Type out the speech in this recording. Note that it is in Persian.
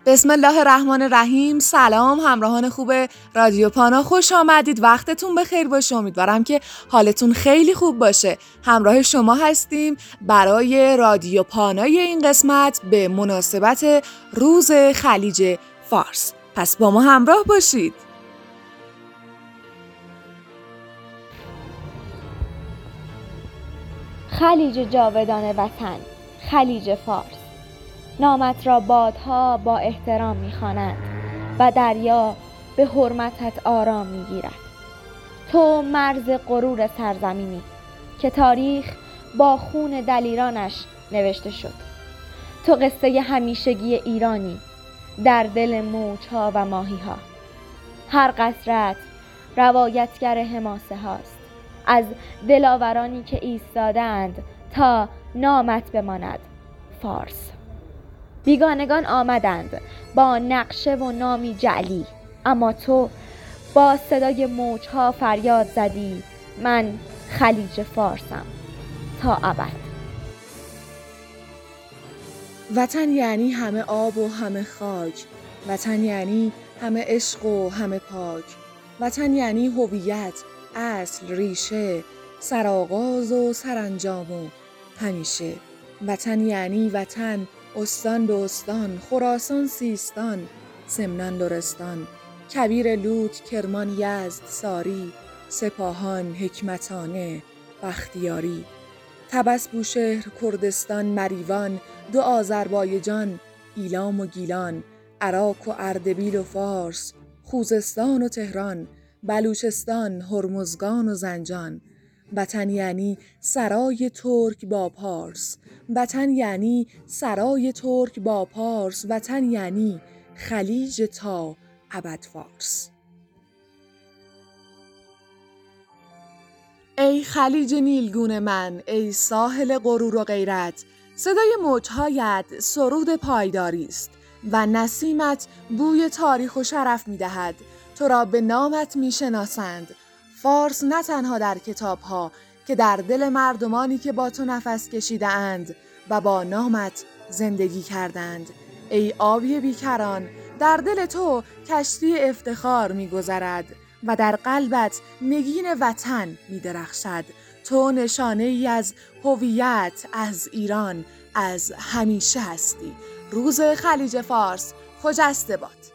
بسم الله الرحمن الرحیم. سلام همراهان خوب رادیو پانا، خوش آمدید. وقتتون بخیر باشه. امیدوارم که حالتون خیلی خوب باشه. همراه شما هستیم برای رادیو پانای این قسمت به مناسبت روز خلیج فارس. پس با ما همراه باشید. خلیج جاودان وطن، خلیج فارس، نامت را بادها با احترام می‌خوانند و دریا به حرمتت آرام می‌گیرد. تو مرز غرور سرزمینی که تاریخ با خون دلیرانش نوشته شد. تو قصه همیشگی ایرانی در دل موج‌ها و ماهی‌ها. هر قصرت روایتگر حماسه هاست، از دلاورانی که ایستادند تا نامت بماند فارس. بیگانگان آمدند با نقشه و نامی جعلی، اما تو با صدای موجها فریاد زدی من خلیج فارسم تا ابد. وطن یعنی همه آب و همه خاک، وطن یعنی همه عشق و همه پاک، وطن یعنی هویت، اصل، ریشه، سرآغاز و سرانجام و همیشه. وطن یعنی وطن، استان به استان، خراسان سیستان، سمنان لرستان، کویر لوط کرمان یزد ساری، سپاهان حکمتانه بختیاری، طبس بوشهر کردستان مریوان، دو آذربایجان ایلام و گیلان، عراق و اردبیل و فارس، خوزستان و تهران، بلوچستان هرمزگان و زنجان. وطن یعنی سرای ترک با پارس، وطن یعنی سرای ترک با پارس، وطن یعنی خلیج تا ابد فارس. ای خلیج نیلگون من، ای ساحل غرور و غیرت، صدای موجهایت سرود پایداری است و نسیمت بوی تاریخ و شرف می‌دهد. تو را به نامت می‌شناسند. فارس نه تنها در کتاب‌ها که در دل مردمانی که با تو نفس کشیده‌اند و با نامت زندگی کردند. ای آبی بیکران، در دل تو کشتی افتخار می‌گذرد و در قلبت نگین وطن می‌درخشد. تو نشانه ای از هویت، از ایران، از همیشه هستی. روز خلیج فارس خجسته باد.